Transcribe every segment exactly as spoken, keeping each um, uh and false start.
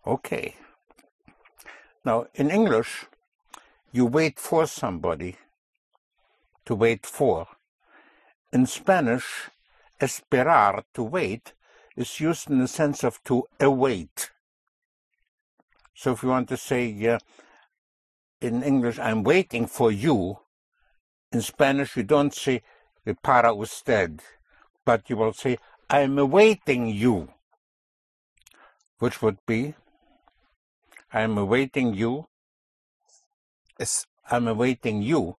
Okay. Now, in English, you wait for somebody, to wait for. In Spanish, esperar, to wait, is used in the sense of to await. So if you want to say, uh, in English, I'm waiting for you, in Spanish you don't say para usted, but you will say, I'm awaiting you, which would be, I'm awaiting you, Es, I'm awaiting you.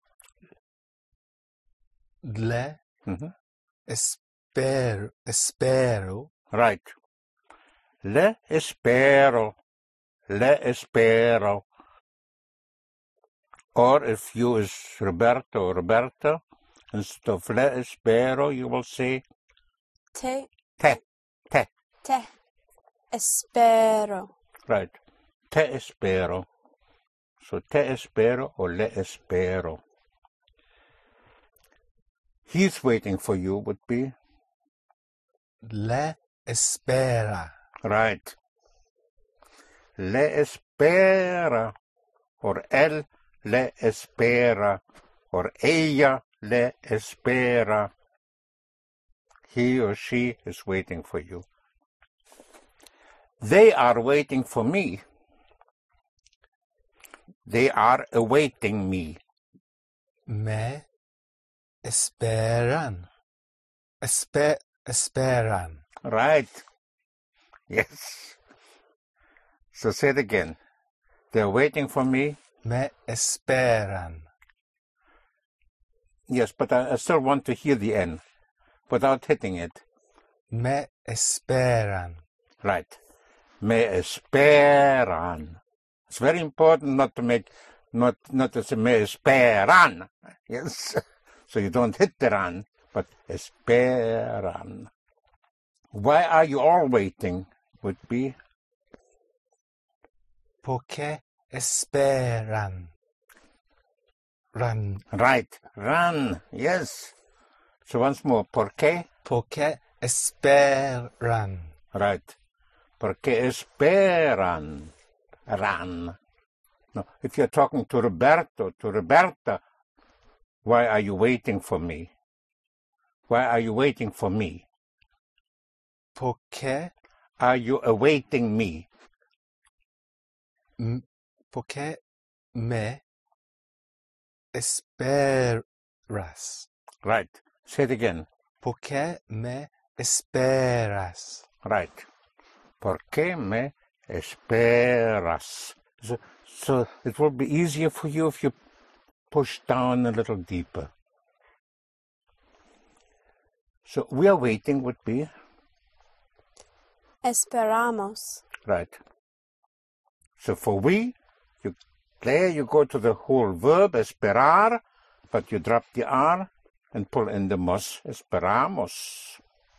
le Mm-hmm. espero, espero. Right. Le espero, le espero. Or if you is Roberto or Roberta, instead of le espero, you will say Te, te, te. te espero. Right. Te espero. So te espero or le espero. He's waiting for you would be? Le espera. Right. Le espera. Or él le espera. Or ella le espera. He or she is waiting for you. They are waiting for me. They are awaiting me. Me esperan. Espe, esperan. Right. Yes. So say it again. They're waiting for me. Me esperan. Yes, but I, I still want to hear the N without hitting it. Me esperan. Right. Me esperan. It's very important not to make, not, not to say me esperan. Yes. So you don't hit the ran, but esperan. Why are you all waiting would be? Porque esperan. Run. Right. Run. Yes. So once more. ¿Por qué? Porque esperan. Right. Porque esperan. Run. No, if you're talking to Roberto, to Roberta, why are you waiting for me? Why are you waiting for me? Porque, Are you awaiting me? m- porque me esperas. Right. Say it again. Porque me esperas. Right. ¿Por qué me esperas? So, so it will be easier for you if you push down a little deeper. So we are waiting would be? Esperamos. Right. So for we, you there you go to the whole verb, esperar, but you drop the R and pull in the mos, esperamos.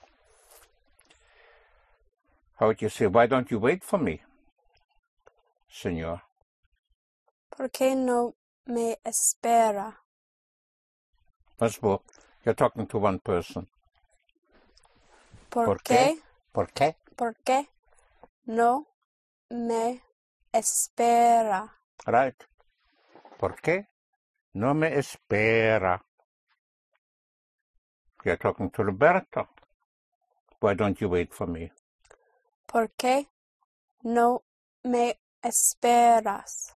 How would you say, why don't you wait for me, Señor? ¿Por qué no me espera? Once more, you're talking to one person. ¿Por, ¿Por qué? ¿Por qué? ¿Por qué no me espera? Right. ¿Por qué no me espera? You're talking to Roberto. Why don't you wait for me? ¿Por qué no me esperas?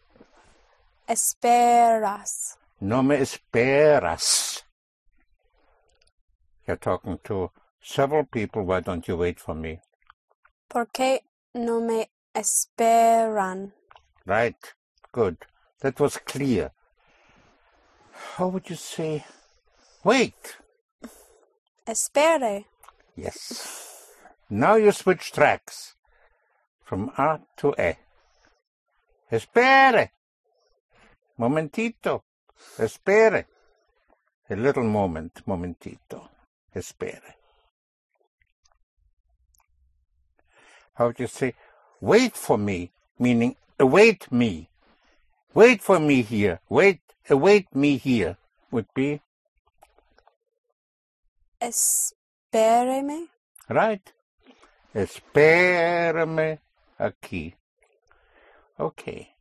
Esperas. No me esperas. You're talking to several people. Why don't you wait for me? ¿Por qué no me esperan? Right. Good. That was clear. How would you say, wait? Espere. Yes. Now you switch tracks from A to E. Espere. Momentito. Espere. A little moment. Momentito. Espere. How would you say, wait for me, meaning await me. Wait for me here. Wait, await me here would be? Espéreme. Right. Espérame aquí. Okay.